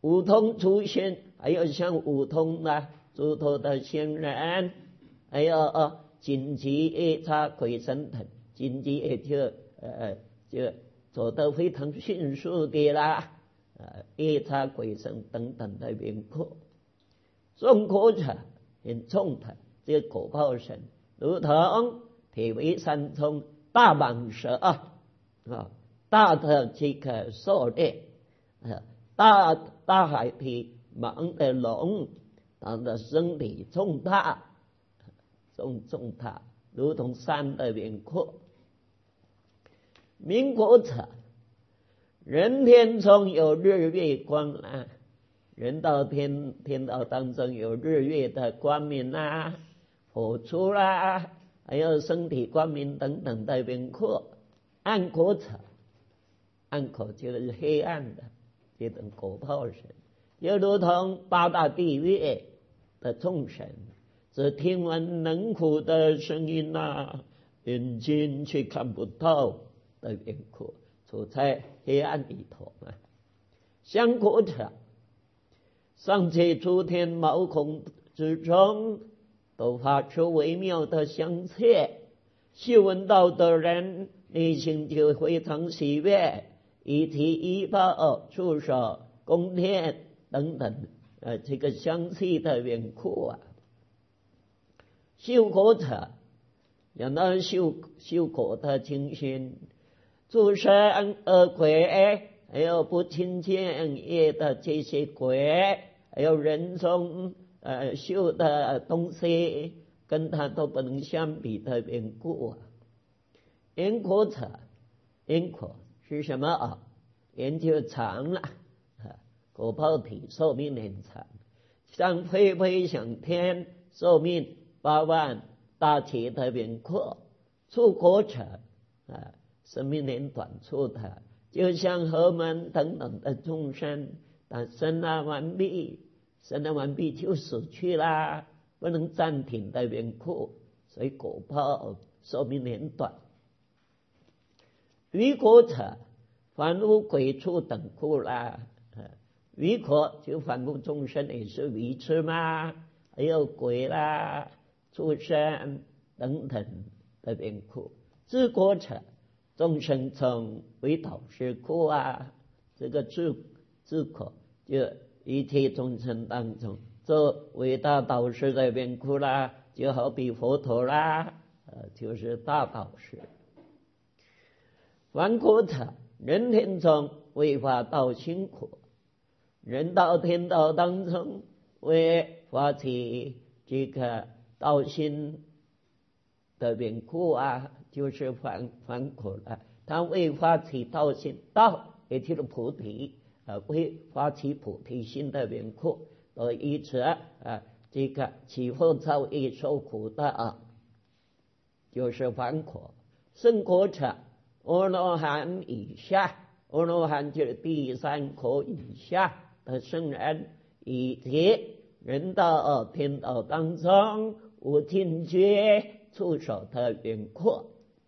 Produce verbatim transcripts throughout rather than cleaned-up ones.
五通出现，还有像五通啊，诸多的仙人，还有哦，紧急夜叉鬼神等，紧急也就呃就走得非常迅速的啦，呃夜叉鬼神等等的名库。中国者很重的这个果报神，如同体为三冲大蟒蛇啊，啊大的这个狩猎，啊大大海的蟒的龙，它的身体重大，重重大，如同山的名库。民国者，人天中有日月光啊，人道天天道当中有日月的光明啊，火出啦，还有身体光明等等的名库。暗果者，暗果就是黑暗的这种果报神，就如同八大地狱的众神，只听闻冷苦的声音啊，眼睛却看不到的名库，处在黑暗里头啊。香果者，上界诸天毛孔之中，都发出微妙的香气，嗅闻到的人内心就非常喜悦，以提一报触手宫殿等等呃这个香气的缘故啊。嗅果者，讲到嗅嗅果的情形，诸神恶鬼，还有不亲见业的这些鬼，还有人中呃嗅的东西，跟他都不能相比的缘故啊。因果者，因果是什么啊？因就长了，果报体寿命很长，像飞飞上天，寿命八万大劫的缘故。出国者啊，生命很短促的，就像河门等等的众生，但生了完毕，生了完毕就死去啦，不能暂停的缘故，所以果报寿命很短。余果者，凡夫鬼畜等故啦，余果就凡夫众生也是愚痴嘛，还有鬼啦、畜生等等的缘故。知果者，众生中为导师故啊，这个知知果就一切众生当中做伟大导师的缘故啦，就好比佛陀啦，呃，就是大导师。凡果者，人天中为发道辛苦，人道天道当中为发起这个道心的缘故啊，就是凡凡果了。他为发起道心，道也就是菩提啊，为发起菩提心的缘故，所以因此啊，这个起后造业受苦的啊，就是凡果。圣果者，阿罗汉以下，阿罗汉就是第三果以下的圣人，以及人道天道当中无尽觉触手的缘故。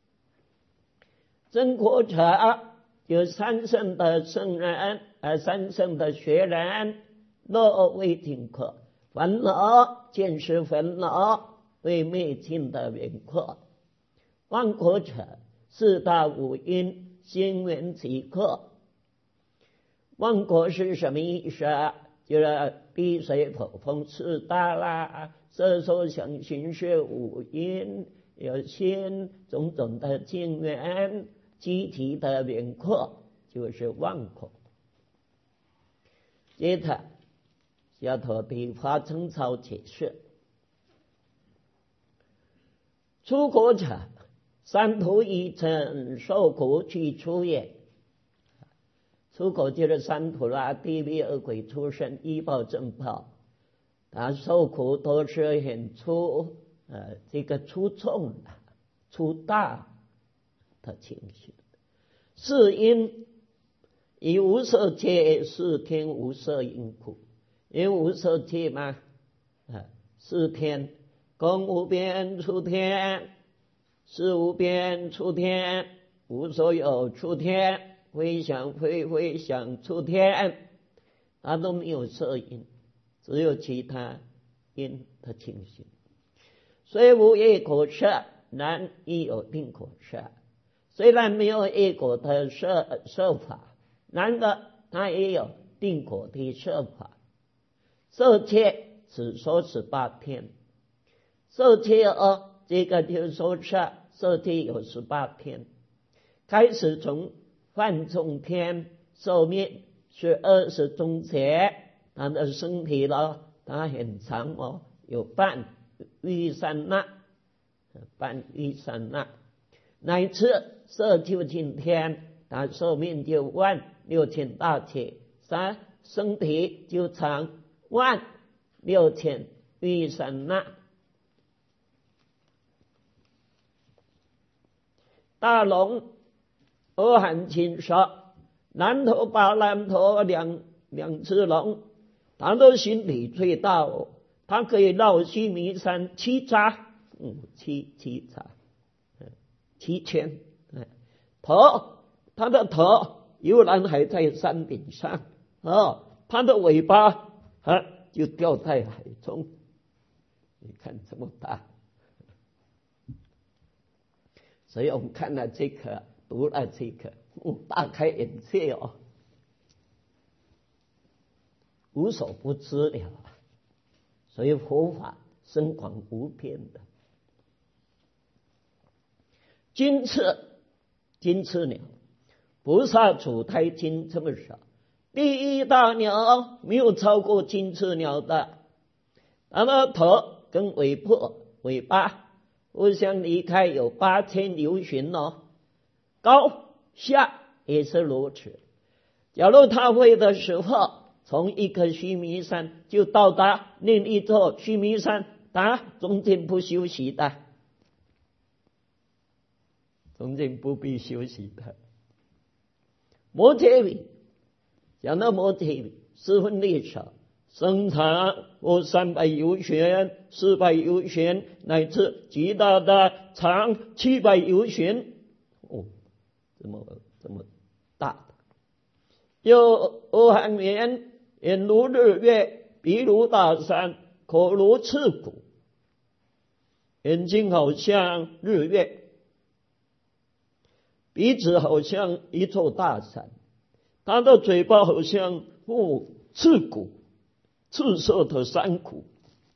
真果者，有三圣的圣人，呃，三圣的学人，若未尽可，烦恼见识烦恼未灭尽的缘故。万果者，四大五阴心缘即刻。万果是什么意思啊？就是地水火风四大啦，色受想行识五阴，有心种种的境缘，集体的缘故，就是万果。接着下头的华称操解释。出果者，三途一尘受苦去出也。出果就是三途啦，地狱恶鬼出生，医报正报，他受苦都是很出呃这个出众的、出大的情形。是因以无色界是天无色因苦，因无色界嘛，啊是天，空无边出天，是无边出天，无所有出天，非想非非想出天， 它都没有色音，只有其他音的情形。虽无业果色，然亦有定果色。虽然没有业果的色色法，然而它也有定果的色法。色界只说十八天，色界哦，这个就说是色界有十八天，开始从梵众天寿命是二十中节，他的身体呢，它很长哦，有半玉山那，半玉山那，乃至色究竟天，他寿命就万六千大劫，三身体就长万六千玉山那。大龙阿含经说，南头巴南头两两只龙，它的心体最大哦，它可以绕须弥山七匝，嗯，七七匝，七圈。头，它的头悠然还在山顶上，哦，它的尾巴啊就掉在海中。你看这么大，所以我们看了这个，读了这个，嗯，大开眼界哦，无所不知了。所以佛法深广无边的。金翅，金翅鸟，菩萨处胎经这么少，第一大鸟没有超过金翅鸟的，它的头跟尾部尾巴互相离开有八千由旬哦，高下也是如此。假如它飞的时候，从一个须弥山就到达另一座须弥山，它中间不休息的，中间不必休息的。摩羯比，讲到摩羯比，十分利少，身长或三百由旬、四百由旬，乃至极大的长七百由旬，哦，这么这么大的。有阿含言，眼如日月，鼻如大山，口如赤骨，眼睛好像日月，鼻子好像一座大山，他的嘴巴好像哦赤骨，赤色的山谷。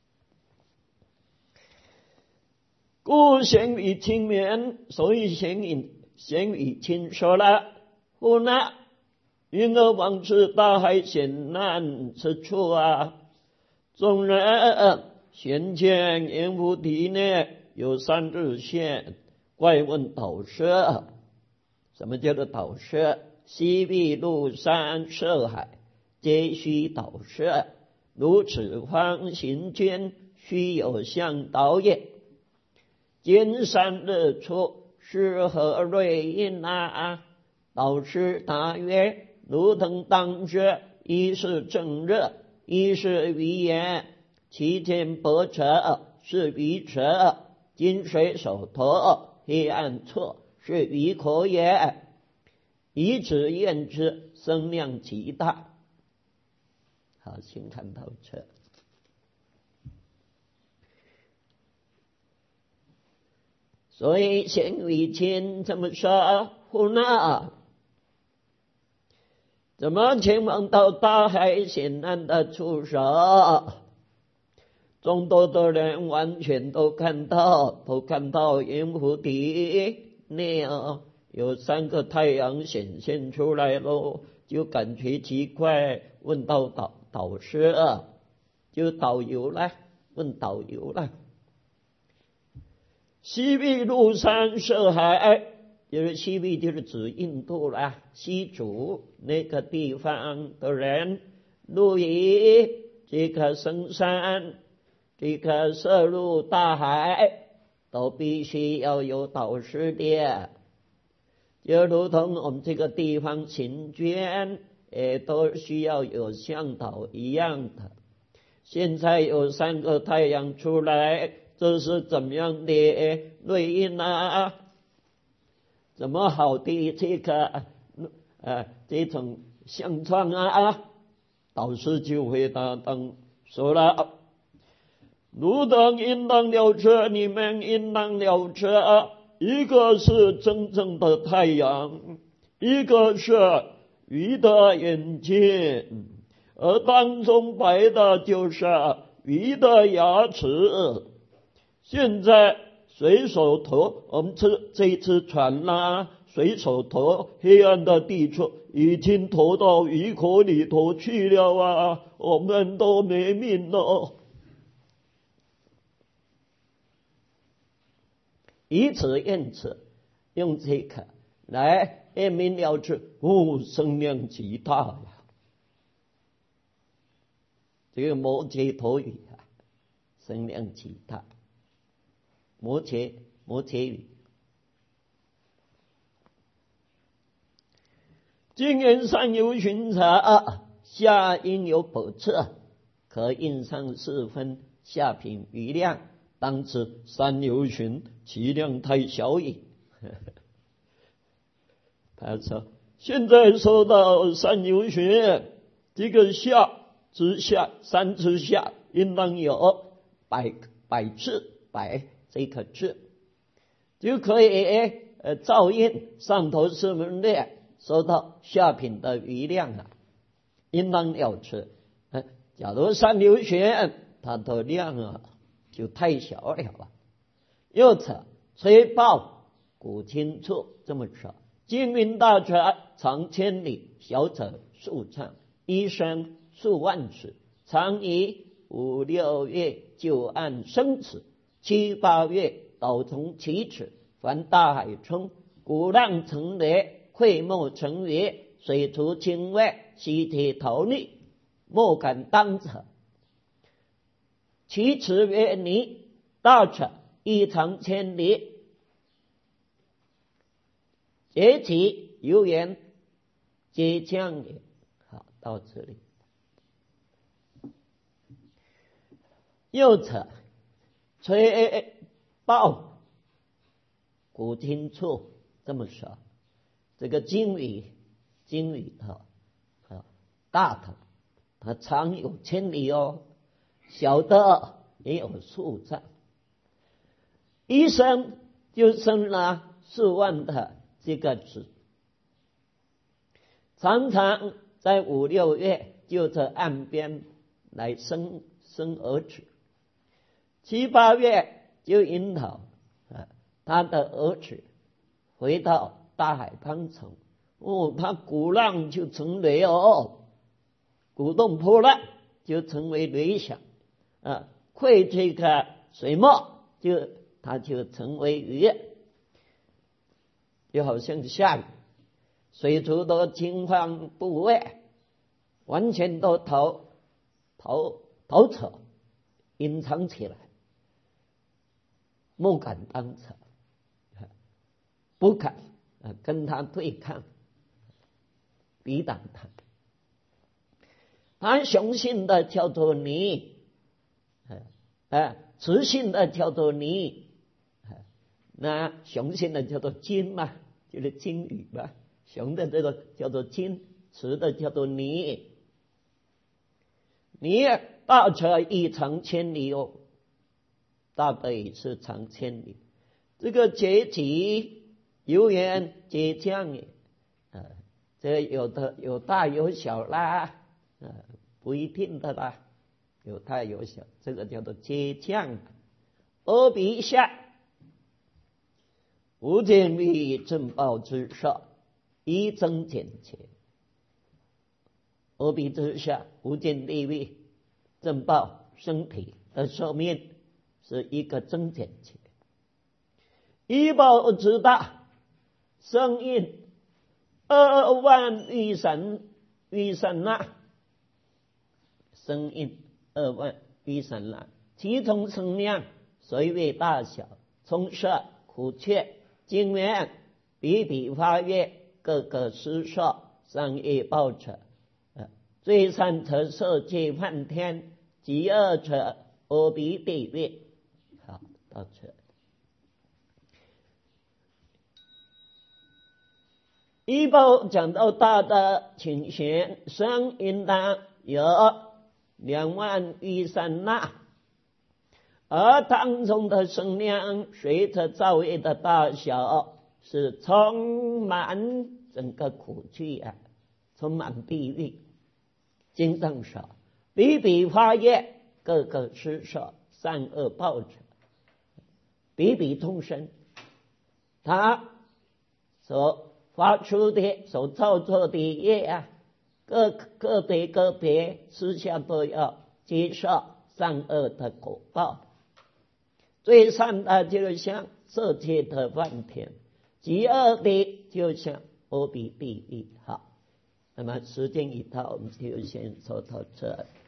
故贤语轻绵，所以贤语贤语轻说了，呼那云而往此大海险难之处啊！众人先见阎浮提内有三日现，怪问导师。什么叫做导师？西壁陆山涉海，皆须导师。如此方行间，须有向导也。金山日出，是何瑞印啊？导师答曰：如腾当日，一是正日，一是鱼眼，其间薄者是鱼舌，金水手头，黑暗处是鱼口也。以此验之，声量极大。好，先看到这。所以贤语轻这么说，呼那怎么前往到大海险难的处所？众多的人完全都看到，都看到阎浮提内有三个太阳显现出来喽，就感觉奇怪，问到导导师，就导游了，问导游了。西壁陆山涉海，就是西壁就是指印度啦，西族那个地方的人，陆以这个深山，这个涉入大海，都必须要有导师的。就如同我们这个地方行捐，也都需要有向导一样的。现在有三个太阳出来，这是怎么样的瑞印啊？怎么好的这个呃这种相状啊？ 导师就回答当说了：汝等应当了解，你们应当了解，一个是真正的太阳，一个是鱼的眼睛，而当中白的就是鱼的牙齿。现在水手头，我们这这次船啦，水手头黑暗的地处已经投到鱼口里头去了啊，我们都没命了。以此因此，用这个来验明了知，哦，声量极大呀！这个摩羯陀语啊，声量极大。摩羯摩羯语，今年上有巡查，下应有驳斥，可印上四分，下品余量。当知三有旬，其量太小矣。他说，现在说到三有旬，这个下之下，三之下，应当有百百字，百这个字，就可以呃照应上头四分列说到下品的余量啊，应当了知。呃，假如三有旬，它的量啊就太小了吧。又者吹爆古今处，这么说，经云大者长千里，小者数丈，一生数万尺，长以五六月就按生尺，七八月倒从其尺。凡大海冲，鼓浪成雷，溃没成云，水除清外，西铁逃匿，莫敢当者。其尺曰泥，大者一长千里。结其由言，皆将也。好，到这里。又者吹爆古今处，这么说，这个经语经语头啊，大头它长有千里哦，小的也有数丈，一生就生了数万的这个子，常常在五六月就在岸边来生生儿子，七八月就引导啊他的儿子回到大海当中，哦，他鼓浪就成雷哦，鼓动波浪就成为雷响啊，溃这个水墨就它就成为雨，就好像下雨，水族都惊慌不畏，完全都逃逃逃走，隐藏起来，不敢当场，不敢跟他对抗，抵挡他。他雄性的叫做泥，啊，雌性的叫做泥，那雄性的叫做金嘛，就是金鱼嘛，雄的这个叫做金，雌的叫做泥。泥大者一长千里哦，大的也是长千里。这个结集由言皆将也，啊，这有的有大有小啦，啊，不一定的啦，有大有小，这个叫做皆将。阿鼻下，无见于正报之上，一增减且。阿鼻之下，无见地位，正报身体的寿命是一个增减且。一报之大，生应二万余神余神那，生应二万余神那，其中生量随位大小，充色苦却，经元比比发越，各个施受，上业报者，最善者色界梵天，极恶者阿鼻地狱。好，到这。一报讲到大的情形，生应当有两万余三那，而当中的声量随着造业的大小，是充满整个苦区啊，充满地狱。经上说，比比发业，各个施舍，善恶报者，比比众生，他所发出的、所造作的业啊，个个别个别私下都要接受善恶的果报。最善的就像色界的梵天，极恶的就像阿鼻地狱。好，那么时间一到，我们就先说到这。